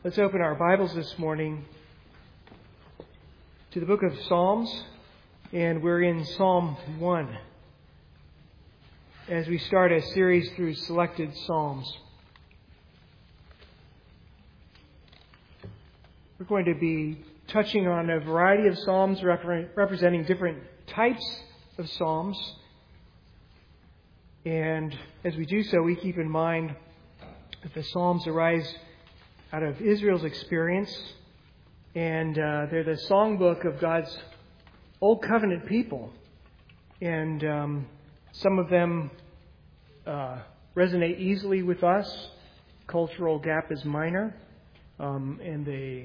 Let's open our Bibles this morning to the book of Psalms, and we're in Psalm 1 as we start a series through selected Psalms. We're going to be touching on a variety of Psalms representing different types of Psalms. And as we do so, we keep in mind that the Psalms arise out of Israel's experience, and they're the songbook of God's Old Covenant people. And some of them resonate easily with us. Cultural gap is minor, and they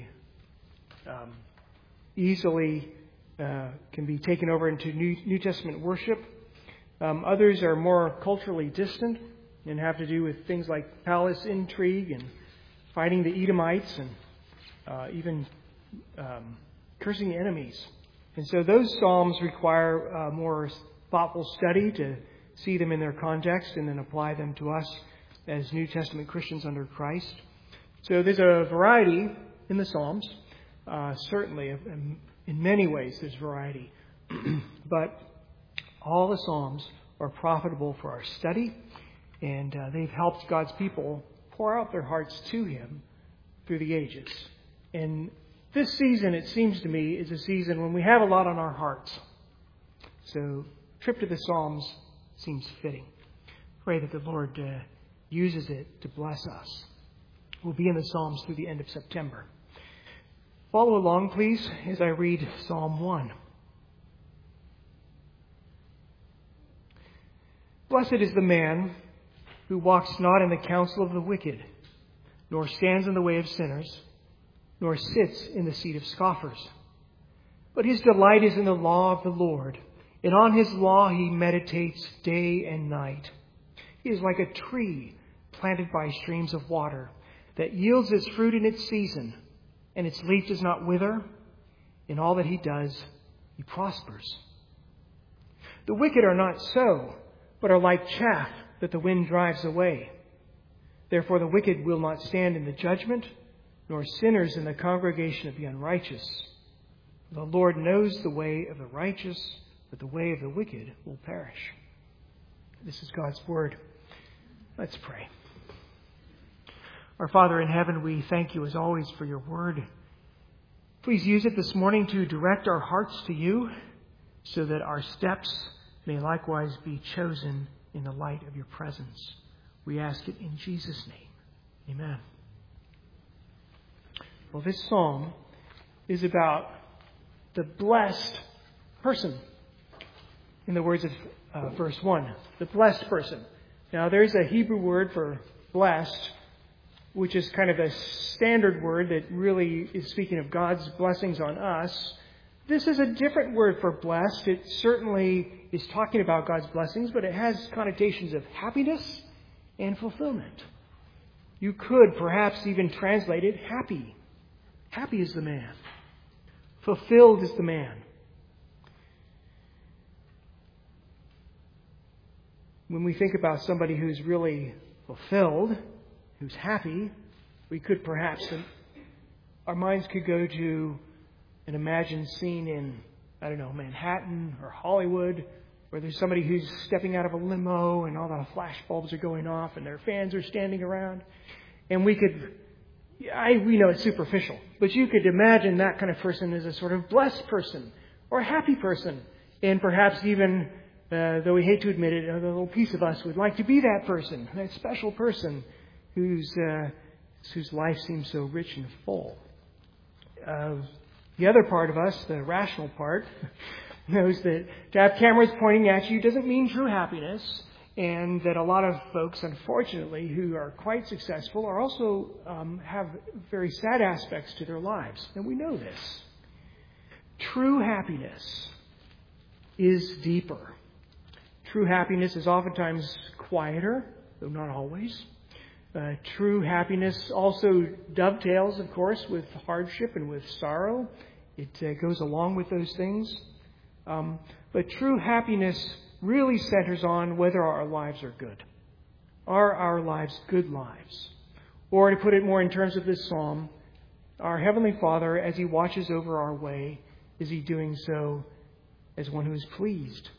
easily can be taken over into New Testament worship. Others are more culturally distant and have to do with things like palace intrigue and fighting the Edomites and even cursing enemies. And so those Psalms require more thoughtful study to see them in their context and then apply them to us as New Testament Christians under Christ. So there's a variety in the Psalms. Certainly, in many ways, there's variety. But all the Psalms are profitable for our study, and they've helped God's people pour out their hearts to Him through the ages. And this season, it seems to me, is a season when we have a lot on our hearts. So, trip to the Psalms seems fitting. Pray that the Lord uses it to bless us. We'll be in the Psalms through the end of September. Follow along, please, as I read Psalm 1. Blessed is the man who walks not in the counsel of the wicked, nor stands in the way of sinners, nor sits in the seat of scoffers. But his delight is in the law of the Lord, and on his law he meditates day and night. He is like a tree planted by streams of water, that yields its fruit in its season, and its leaf does not wither. In all that he does, he prospers. The wicked are not so, but are like chaff that the wind drives away. Therefore the wicked will not stand in the judgment, nor sinners in the congregation of the unrighteous. The Lord knows the way of the righteous, but the way of the wicked will perish. This is God's word. Let's pray. Our Father in heaven, we thank you as always for your word. Please use it this morning to direct our hearts to you, so that our steps may likewise be chosen in the light of your presence. We ask it in Jesus' name. Amen. Well, this psalm is about the blessed person. In the words of verse 1, the blessed person. Now, there's a Hebrew word for blessed, which is kind of a standard word that really is speaking of God's blessings on us. This is a different word for blessed. It certainly is talking about God's blessings, but it has connotations of happiness and fulfillment. You could perhaps even translate it happy. Happy is the man. Fulfilled is the man. When we think about somebody who's really fulfilled, who's happy, we could perhaps, our minds could go to an imagined scene in, Manhattan or Hollywood, where there's somebody who's stepping out of a limo and all the flash bulbs are going off and their fans are standing around. And we know it's superficial, but you could imagine that kind of person as a sort of blessed person or a happy person. And perhaps even, though we hate to admit it, a little piece of us would like to be that person, that special person whose life seems so rich and full. The other part of us, the rational part, knows that to have cameras pointing at you doesn't mean true happiness, and that a lot of folks, unfortunately, who are quite successful are also have very sad aspects to their lives. And we know this. True happiness is deeper. True happiness is oftentimes quieter, though not always. True happiness also dovetails, of course, with hardship and with sorrow. It goes along with those things. But true happiness really centers on whether our lives are good. Are our lives good lives? Or to put it more in terms of this psalm, Our Heavenly Father, as He watches over our way, is He doing so as one who is pleased?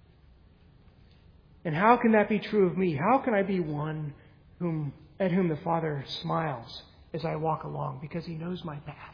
And how can that be true of me? How can I be one at whom the Father smiles as I walk along, because He knows my path?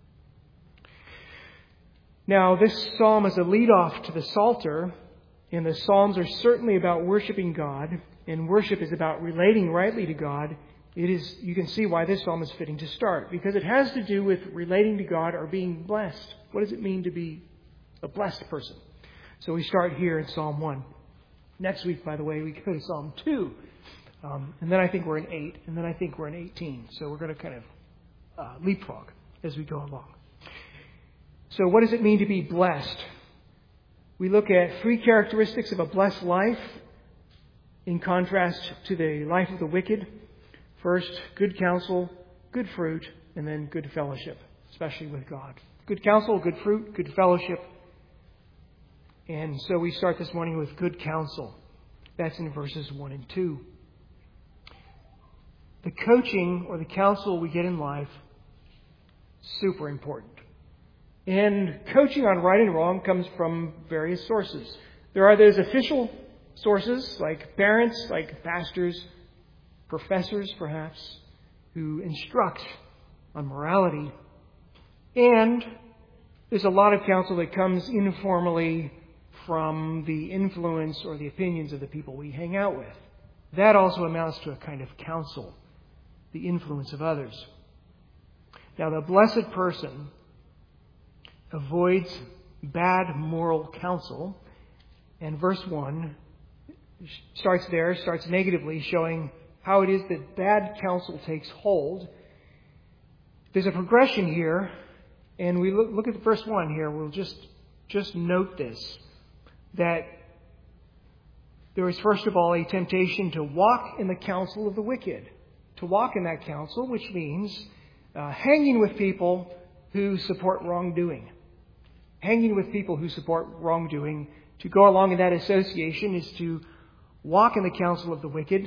Now, this psalm is a lead-off to the Psalter, and the Psalms are certainly about worshiping God, and worship is about relating rightly to God. You can see why this psalm is fitting to start, because it has to do with relating to God or being blessed. What does it mean to be a blessed person? So we start here in Psalm 1. Next week, by the way, we go to Psalm 2. And then I think we're in 8, and then I think we're in 18. So we're going to kind of leapfrog as we go along. So what does it mean to be blessed? We look at 3 characteristics of a blessed life in contrast to the life of the wicked. First, good counsel, good fruit, and then good fellowship, especially with God. Good counsel, good fruit, good fellowship. And so we start this morning with good counsel. That's in verses 1 and 2. The coaching or the counsel we get in life, super important. And coaching on right and wrong comes from various sources. There are those official sources, like parents, like pastors, professors perhaps, who instruct on morality. And there's a lot of counsel that comes informally from the influence or the opinions of the people we hang out with. That also amounts to a kind of counsel, the influence of others. Now, the blessed person avoids bad moral counsel, and verse 1 starts negatively, showing how it is that bad counsel takes hold. There's a progression here, and we look at verse 1 here. We'll just note this, that there is first of all a temptation to walk in the counsel of the wicked. To walk in that counsel, which means hanging with people who support wrongdoing. Hanging with people who support wrongdoing. To go along in that association is to walk in the counsel of the wicked.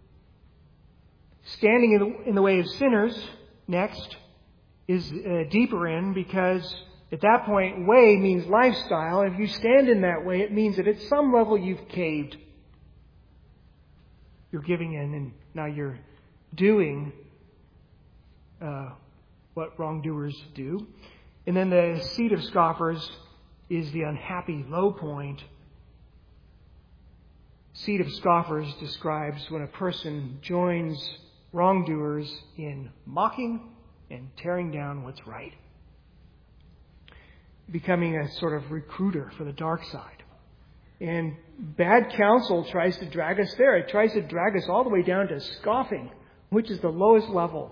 Standing in the way of sinners, next, is deeper in, because at that point, way means lifestyle. If you stand in that way, it means that at some level you've caved. You're giving in, and now you're doing what wrongdoers do. And then the seat of scoffers is the unhappy low point. Seat of scoffers describes when a person joins wrongdoers in mocking and tearing down what's right. Becoming a sort of recruiter for the dark side. And bad counsel tries to drag us there. It tries to drag us all the way down to scoffing, which is the lowest level.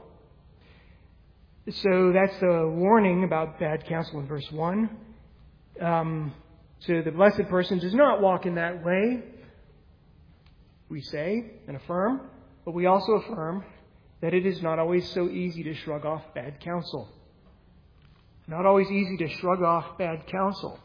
So that's the warning about bad counsel in verse 1. So the blessed person does not walk in that way, we say and affirm, but we also affirm that it is not always so easy to shrug off bad counsel. Not always easy to shrug off bad counsel.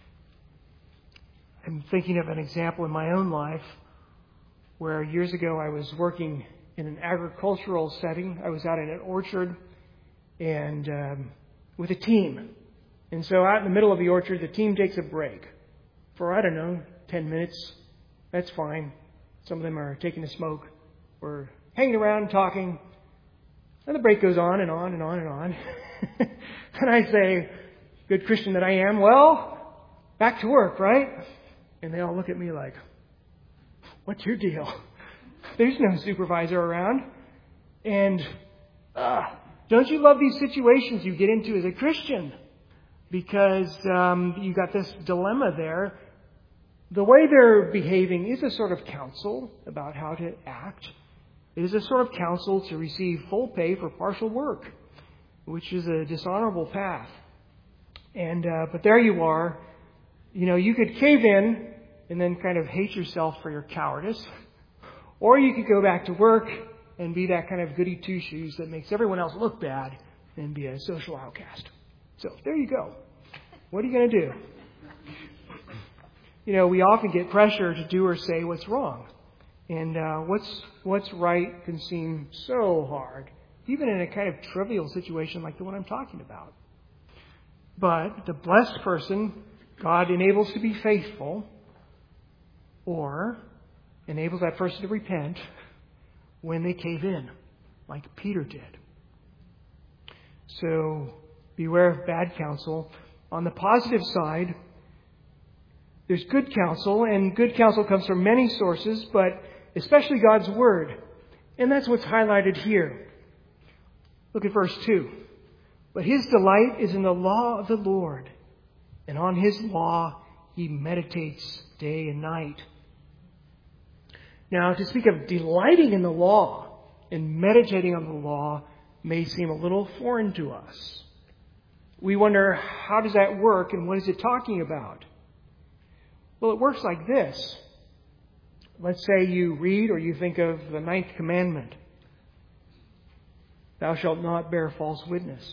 I'm thinking of an example in my own life where years ago I was working in an agricultural setting. I was out in an orchard and with a team. And so out in the middle of the orchard, the team takes a break for, 10 minutes. That's fine. Some of them are taking a smoke. We're hanging around talking. And the break goes on and on and on and on. And I say, good Christian that I am, well, back to work, right? And they all look at me like, what's your deal? There's no supervisor around. And don't you love these situations you get into as a Christian? Because you got this dilemma there. The way they're behaving is a sort of counsel about how to act. It is a sort of counsel to receive full pay for partial work, which is a dishonorable path. And but there you are. You could cave in and then kind of hate yourself for your cowardice. Or you could go back to work and be that kind of goody two-shoes that makes everyone else look bad and be a social outcast. So there you go. What are you going to do? We often get pressure to do or say what's wrong. And what's right can seem so hard. even in a kind of trivial situation like the one I'm talking about. But the blessed person, God enables to be faithful, or enables that person to repent when they cave in, like Peter did. So beware of bad counsel. On the positive side, there's good counsel, and good counsel comes from many sources, but especially God's Word. And that's what's highlighted here. Look at verse 2. But his delight is in the law of the Lord, and on his law he meditates day and night. Now, to speak of delighting in the law and meditating on the law may seem a little foreign to us. We wonder, how does that work and what is it talking about? Well, it works like this. Let's say you read or you think of the 9th commandment. Thou shalt not bear false witness.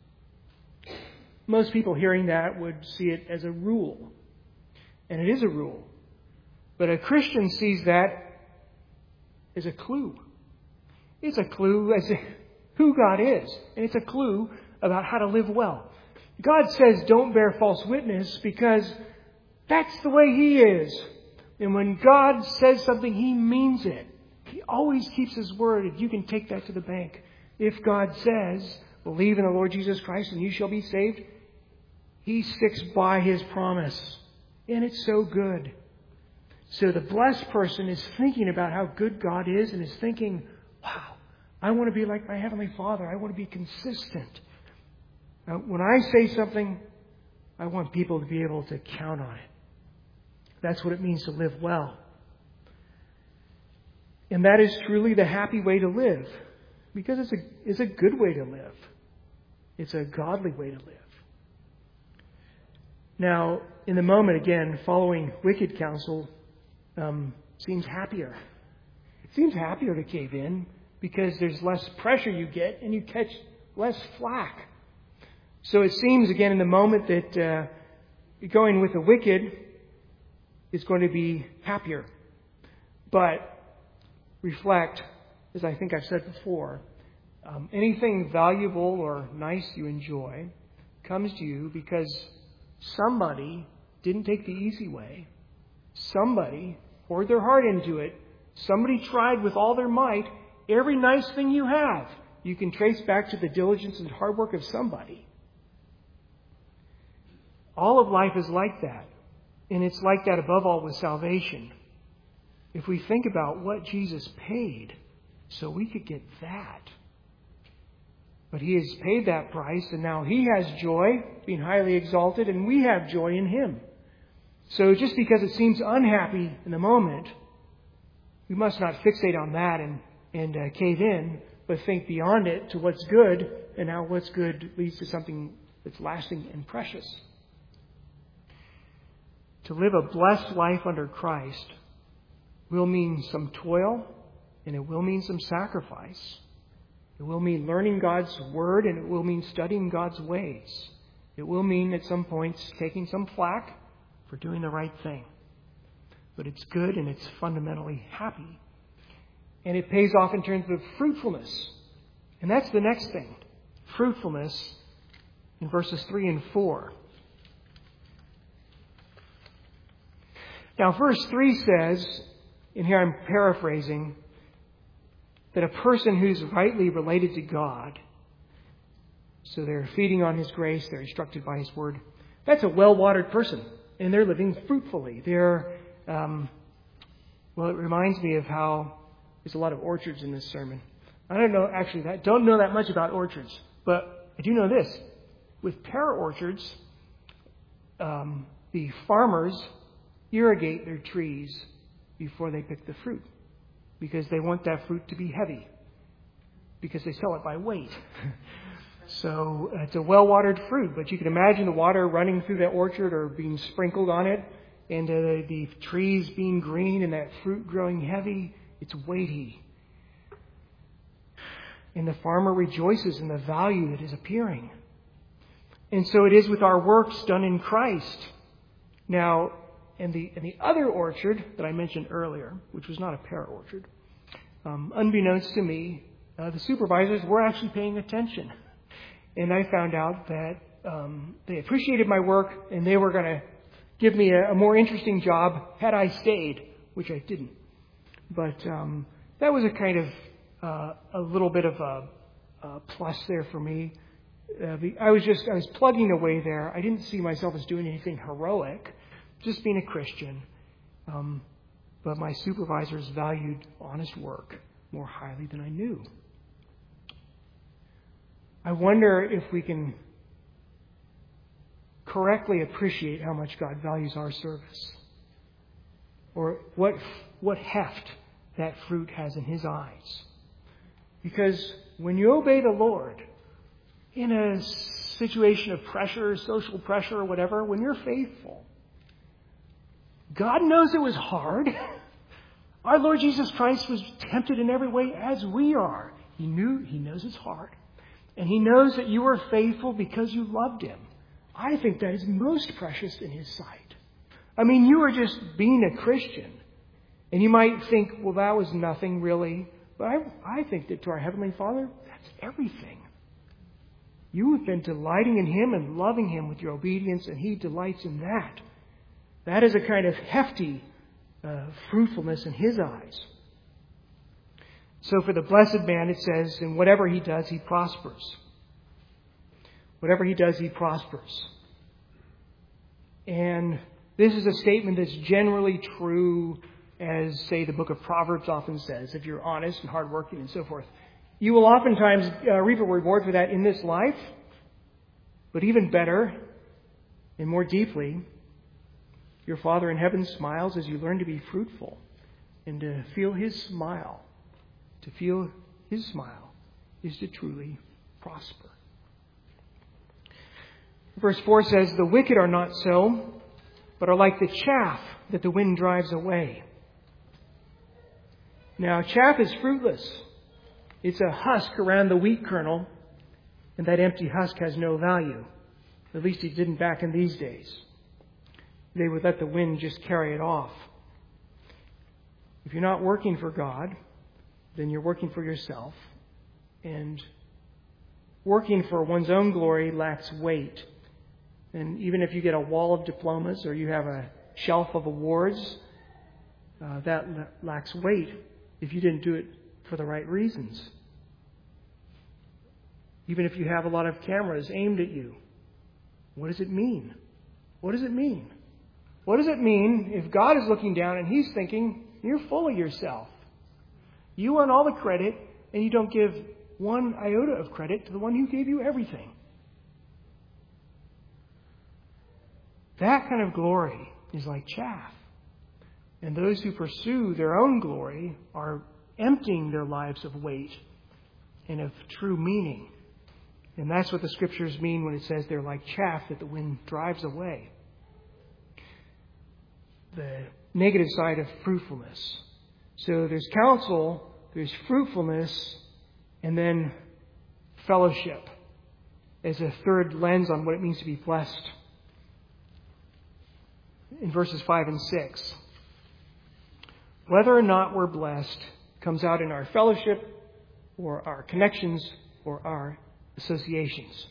Most people hearing that would see it as a rule. And it is a rule. But a Christian sees that as a clue. It's a clue as to who God is. And it's a clue about how to live well. God says don't bear false witness because that's the way He is. And when God says something, He means it. He always keeps His word, and you can take that to the bank. If God says, believe in the Lord Jesus Christ and you shall be saved, He sticks by His promise. And it's so good. So the blessed person is thinking about how good God is and is thinking, wow, I want to be like my Heavenly Father. I want to be consistent. Now, when I say something, I want people to be able to count on it. That's what it means to live well. And that is truly the happy way to live. Because it's a good way to live. It's a godly way to live. Now, in the moment, again, following wicked counsel seems happier. It seems happier to cave in because there's less pressure you get and you catch less flack. So it seems, again, in the moment that going with the wicked is going to be happier. But reflect, as I think I've said before, anything valuable or nice you enjoy comes to you because somebody didn't take the easy way. Somebody poured their heart into it. Somebody tried with all their might. Every nice thing you have, you can trace back to the diligence and hard work of somebody. All of life is like that. And it's like that above all with salvation. If we think about what Jesus paid so we could get that. But He has paid that price, and now He has joy, being highly exalted, and we have joy in Him. So just because it seems unhappy in the moment, we must not fixate on that and cave in, but think beyond it to what's good, and how what's good leads to something that's lasting and precious. To live a blessed life under Christ will mean some toil, and it will mean some sacrifice. It will mean learning God's Word, and it will mean studying God's ways. It will mean at some points taking some flack for doing the right thing. But it's good and it's fundamentally happy. And it pays off in terms of fruitfulness. And that's the next thing. Fruitfulness in verses 3 and 4. Now, verse 3 says, and here I'm paraphrasing, that a person who's rightly related to God, so they're feeding on His grace, they're instructed by His Word, that's a well-watered person, and they're living fruitfully. They're, it reminds me of how there's a lot of orchards in this sermon. I don't know that much about orchards, but I do know this. With pear orchards, the farmers irrigate their trees before they pick the fruit because they want that fruit to be heavy because they sell it by weight. So it's a well-watered fruit, but you can imagine the water running through that orchard or being sprinkled on it and the trees being green and that fruit growing heavy. It's weighty. And the farmer rejoices in the value that is appearing. And so it is with our works done in Christ. Now, in the other orchard that I mentioned earlier, which was not a pear orchard, unbeknownst to me, the supervisors were actually paying attention. And I found out that they appreciated my work and they were going to give me a more interesting job had I stayed, which I didn't. But that was a kind of a little bit of a plus there for me. I was plugging away there. I didn't see myself as doing anything heroic, just being a Christian. But my supervisors valued honest work more highly than I knew. I wonder if we can correctly appreciate how much God values our service, or what heft that fruit has in His eyes. Because when you obey the Lord in a situation of pressure, social pressure or whatever, when you're faithful, God knows it was hard. Our Lord Jesus Christ was tempted in every way as we are. He knows it's hard. And He knows that you are faithful because you loved Him. I think that is most precious in His sight. I mean, you are just being a Christian. And you might think, well, that was nothing really. But I think that to our Heavenly Father, that's everything. You have been delighting in Him and loving Him with your obedience, and He delights in that. That is a kind of hefty fruitfulness in His eyes. So for the blessed man, it says, in whatever he does, he prospers. Whatever he does, he prospers. And this is a statement that's generally true, as, say, the book of Proverbs often says, if you're honest and hardworking and so forth. You will oftentimes reap a reward for that in this life, but even better and more deeply, your Father in heaven smiles as you learn to be fruitful and to feel His smile. To feel His smile is to truly prosper. Verse 4 says, the wicked are not so, but are like the chaff that the wind drives away. Now, chaff is fruitless. It's a husk around the wheat kernel, and that empty husk has no value. At least it didn't back in these days. They would let the wind just carry it off. If you're not working for God, then you're working for yourself. And working for one's own glory lacks weight. And even if you get a wall of diplomas or you have a shelf of awards, that lacks weight if you didn't do it for the right reasons. Even if you have a lot of cameras aimed at you, what does it mean? What does it mean? What does it mean if God is looking down and He's thinking, you're full of yourself? You want all the credit, and you don't give one iota of credit to the one who gave you everything. That kind of glory is like chaff. And those who pursue their own glory are emptying their lives of weight and of true meaning. And that's what the Scriptures mean when it says they're like chaff that the wind drives away. The negative side of fruitfulness. So there's counsel, there's fruitfulness, and then fellowship as a third lens on what it means to be blessed. In verses 5 and 6. Whether or not we're blessed comes out in our fellowship or our connections or our associations.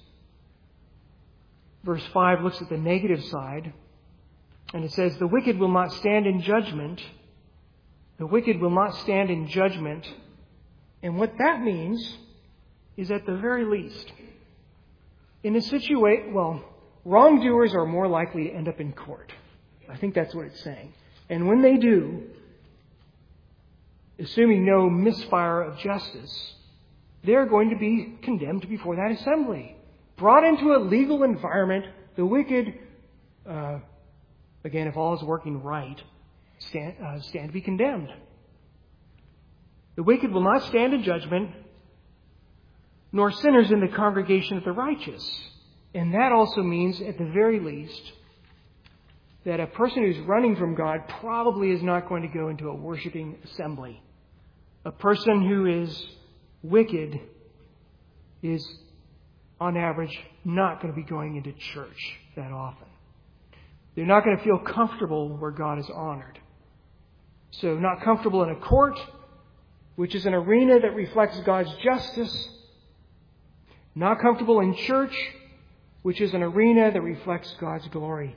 Verse 5 looks at the negative side, and it says, the wicked will not stand in judgment. The wicked will not stand in judgment. And what that means is, at the very least, in a situation, wrongdoers are more likely to end up in court. I think that's what it's saying. And when they do, assuming no misfire of justice, they're going to be condemned before that assembly. Brought into a legal environment, the wicked, again, if all is working right, stand to be condemned. The wicked will not stand in judgment, nor sinners in the congregation of the righteous. And that also means, at the very least, that a person who's running from God probably is not going to go into a worshiping assembly. A person who is wicked is, on average, not going to be going into church that often. They're not going to feel comfortable where God is honored. So not comfortable in a court, which is an arena that reflects God's justice. Not comfortable in church, which is an arena that reflects God's glory.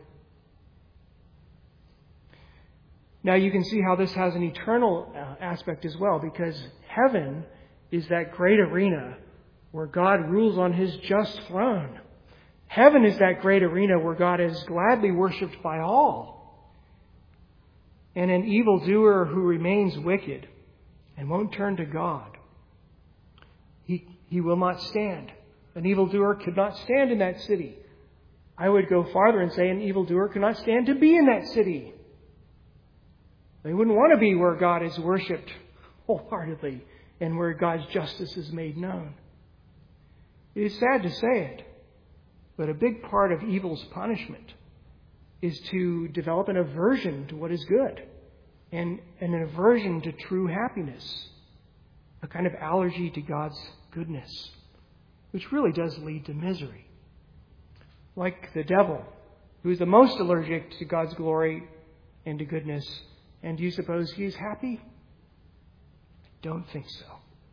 Now you can see how this has an eternal aspect as well, because heaven is that great arena where God rules on His just throne. Heaven is that great arena where God is gladly worshipped by all. And an evildoer who remains wicked and won't turn to God, he will not stand. An evildoer could not stand in that city. I would go farther and say an evildoer could not stand to be in that city. They wouldn't want to be where God is worshipped wholeheartedly and where God's justice is made known. It is sad to say it, but a big part of evil's punishment is to develop an aversion to what is good and an aversion to true happiness, a kind of allergy to God's goodness, which really does lead to misery. Like the devil, who is the most allergic to God's glory and to goodness. And do you suppose he is happy? I don't think so.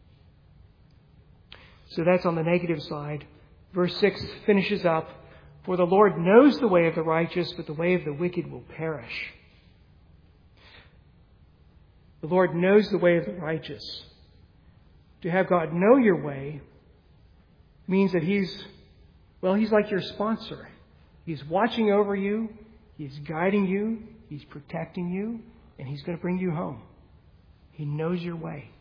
So that's on the negative side. Verse 6 finishes up, "For the Lord knows the way of the righteous, but the way of the wicked will perish." The Lord knows the way of the righteous. To have God know your way means that He's like your sponsor. He's watching over you. He's guiding you. He's protecting you. And He's going to bring you home. He knows your way.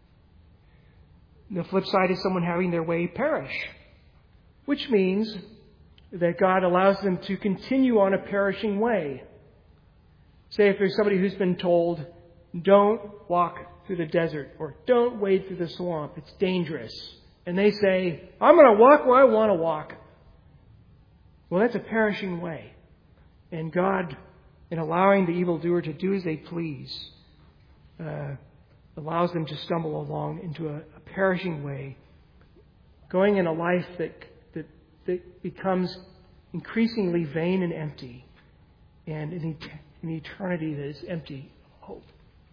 The flip side is someone having their way perish, which means that God allows them to continue on a perishing way. Say if there's somebody who's been told, don't walk through the desert or don't wade through the swamp, it's dangerous. And they say, I'm going to walk where I want to walk. Well, that's a perishing way. And God, in allowing the evildoer to do as they please, allows them to stumble along into a perishing way, going in a life that becomes increasingly vain and empty, and an eternity that is empty of hope.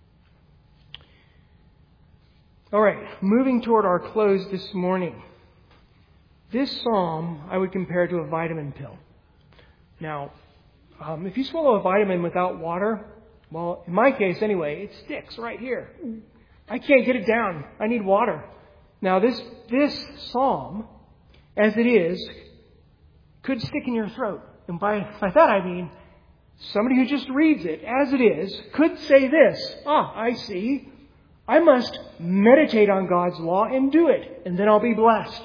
All right, moving toward our close this morning. This psalm I would compare to a vitamin pill. Now, if you swallow a vitamin without water, well, in my case anyway, it sticks right here. I can't get it down. I need water. Now, this psalm, as it is, could stick in your throat. And by that I mean somebody who just reads it as it is could say this, I see. I must meditate on God's law and do it, and then I'll be blessed.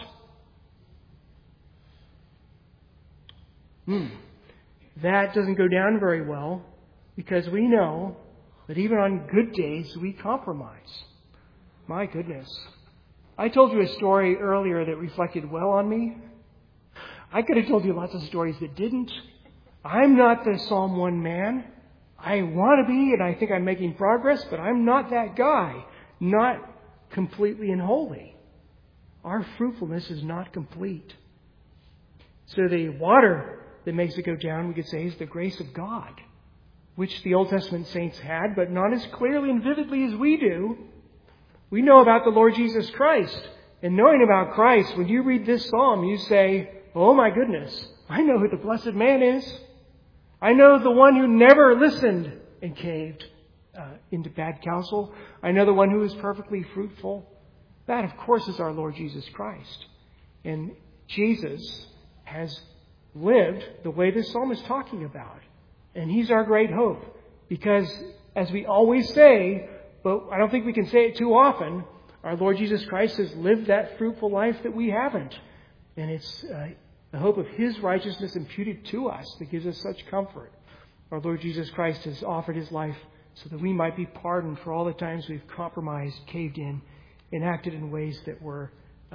That doesn't go down very well, because we know that even on good days we compromise. My goodness. I told you a story earlier that reflected well on me. I could have told you lots of stories that didn't. I'm not the Psalm 1 man. I want to be, and I think I'm making progress, but I'm not that guy. Not completely and wholly. Our fruitfulness is not complete. So the water that makes it go down, we could say, is the grace of God, which the Old Testament saints had, but not as clearly and vividly as we do. We know about the Lord Jesus Christ. And knowing about Christ, when you read this psalm, you say, oh my goodness, I know who the blessed man is. I know the one who never listened and caved into bad counsel. I know the one who is perfectly fruitful. That, of course, is our Lord Jesus Christ. And Jesus has lived the way this psalm is talking about. And He's our great hope. Because, as we always say, but I don't think we can say it too often, our Lord Jesus Christ has lived that fruitful life that we haven't. And it's the hope of His righteousness imputed to us that gives us such comfort. Our Lord Jesus Christ has offered His life so that we might be pardoned for all the times we've compromised, caved in, and acted in ways that were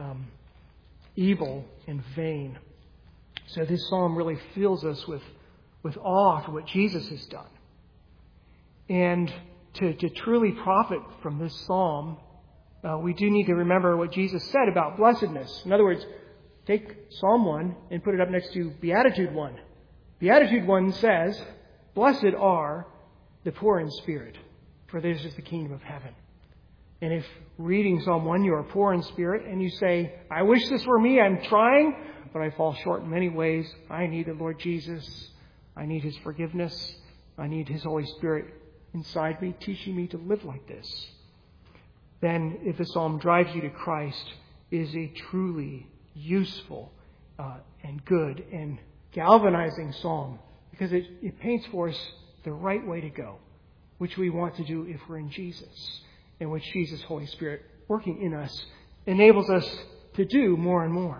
evil and vain. So this psalm really fills us with awe for what Jesus has done. And to truly profit from this psalm, we do need to remember what Jesus said about blessedness. In other words, take Psalm 1 and put it up next to Beatitude 1. Beatitude 1 says, blessed are the poor in spirit, for theirs is the kingdom of heaven. And if reading Psalm 1 you are poor in spirit and you say, I wish this were me, I'm trying, but I fall short in many ways. I need the Lord Jesus. I need His forgiveness. I need His Holy Spirit inside me, teaching me to live like this. Then if the psalm drives you to Christ, it is a truly useful and good and galvanizing psalm, because it paints for us the right way to go, which we want to do if we're in Jesus, and which Jesus' Holy Spirit working in us enables us to do more and more.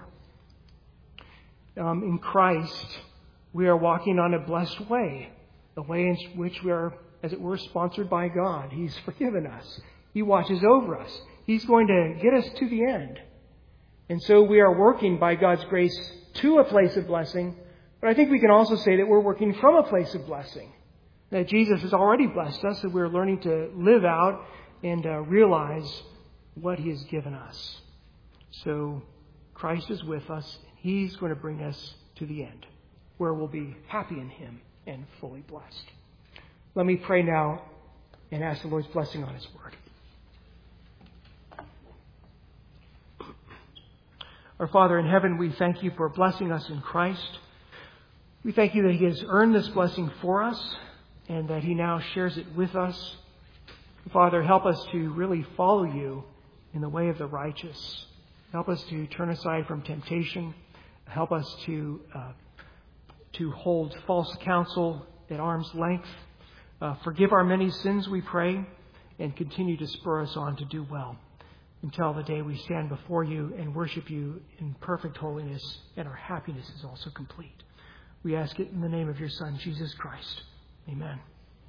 In Christ, we are walking on a blessed way, a way in which we are, as it were, sponsored by God. He's forgiven us. He watches over us. He's going to get us to the end. And so we are working by God's grace to a place of blessing, but I think we can also say that we're working from a place of blessing. That Jesus has already blessed us, and we're learning to live out and realize what He has given us. So Christ is with us. He's going to bring us to the end, where we'll be happy in Him and fully blessed. Let me pray now and ask the Lord's blessing on His word. Our Father in heaven, we thank You for blessing us in Christ. We thank You that He has earned this blessing for us and that He now shares it with us. Father, help us to really follow You in the way of the righteous. Help us to turn aside from temptation. Help us to hold false counsel at arm's length. Forgive our many sins, we pray, and continue to spur us on to do well until the day we stand before You and worship You in perfect holiness, and our happiness is also complete. We ask it in the name of Your Son, Jesus Christ. Amen.